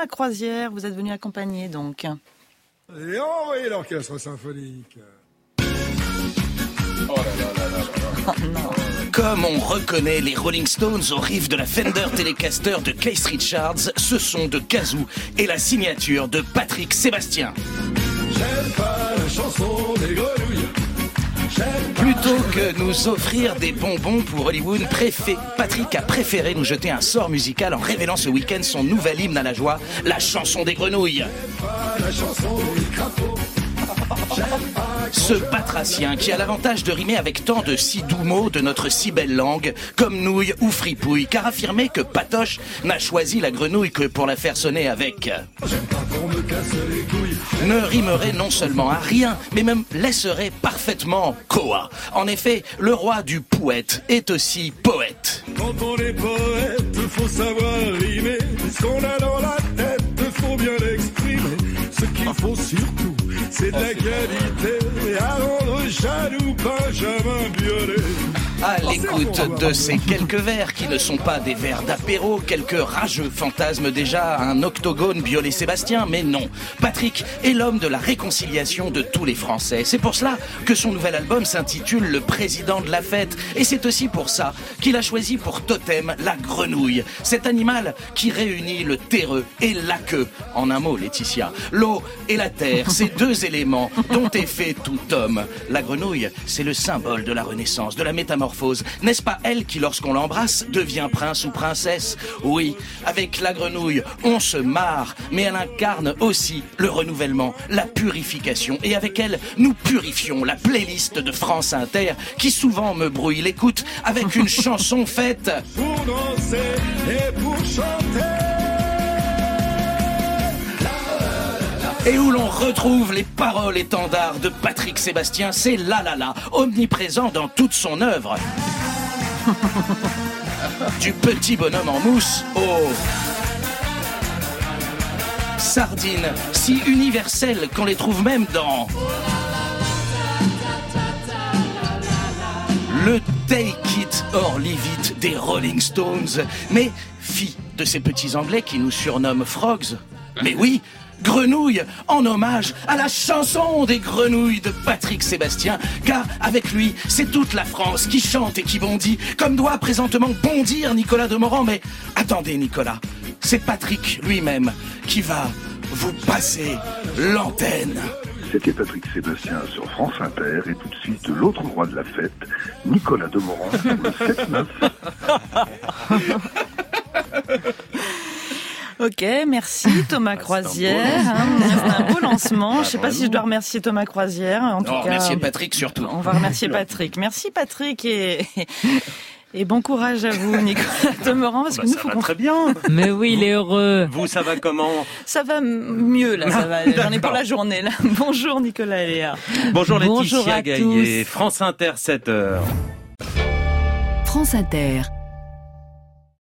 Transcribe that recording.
Thomas Croisière, vous êtes venu accompagner donc. Et envoyez l'orchestre symphonique. Oh là là là là là. Oh non. Comme on reconnaît les Rolling Stones au riff de la Fender Telecaster de Keith Richards, ce son de kazoo est la signature de Patrick Sébastien. J'aime pas la chanson des grenouilles. Plutôt que nous offrir des bonbons pour Hollywood, Patrick a préféré nous jeter un sort musical en révélant ce week-end son nouvel hymne à la joie, la chanson des grenouilles. La chanson des crapauds. Ce batracien qui a l'avantage de rimer avec tant de si doux mots de notre si belle langue, comme nouille ou fripouille, car affirmer que Patoche n'a choisi la grenouille que pour la faire sonner avec J'aime pas qu'on me casse les couilles. ne rimerait non seulement à rien, mais même laisserait parfaitement Koa. En effet, le roi du poète est aussi poète. Quand on est poète, faut savoir rimer. Ce qu'on a dans la tête, faut bien l'exprimer. Ce qu'il faut surtout, c'est de la qualité. À rendre jaloux Benjamin Biolay. À l'écoute de ces quelques vers qui ne sont pas des vers d'apéro, quelques rageux fantasmes déjà un octogone Biolay-Sébastien, mais non. Patrick est l'homme de la réconciliation de tous les Français. C'est pour cela que son nouvel album s'intitule Le Président de la Fête. Et c'est aussi pour ça qu'il a choisi pour totem la grenouille. Cet animal qui réunit le terreux et la queue. En un mot, Laetitia, l'eau et la terre, ces deux éléments dont est fait tout homme. La grenouille, c'est le symbole de la Renaissance, de la métamorphose. N'est-ce pas elle qui, lorsqu'on l'embrasse, devient prince ou princesse? Oui, avec la grenouille, on se marre, mais elle incarne aussi le renouvellement, la purification. Et avec elle, nous purifions la playlist de France Inter, qui souvent me brouille l'écoute avec une chanson faite Pour danser et pour chanter. et où l'on retrouve les paroles étendards de Patrick Sébastien. C'est La La La, omniprésent dans toute son œuvre. Du petit bonhomme en mousse au sardines, si universelles qu'on les trouve même dans le Take It or Leave It des Rolling Stones. Mais fi de ces petits Anglais qui nous surnomment Frogs. Mais oui, Grenouille, en hommage à la chanson des grenouilles de Patrick Sébastien, car avec lui, c'est toute la France qui chante et qui bondit, comme doit présentement bondir Nicolas Demorand. Mais attendez Nicolas, c'est Patrick lui-même qui va vous passer l'antenne. C'était Patrick Sébastien sur France Inter et tout de suite l'autre roi de la fête, Nicolas Demorand, le 7-9. Ok, merci Thomas Croisière. C'est un beau lancement. Je ne sais pas si je dois remercier Thomas Croisière. En tout cas, remercier Patrick surtout. On va remercier Patrick. Merci Patrick et bon courage à vous Nicolas Demorand. Parce que nous, ça va très bien. Mais oui, il est heureux. Vous, ça va comment? Ça va mieux là, ça va. J'en ai pour la journée là. Bonjour Nicolas et Léa. Bonjour Bonjour Laetitia à Gaillet. tous. France Inter, 7h. France Inter.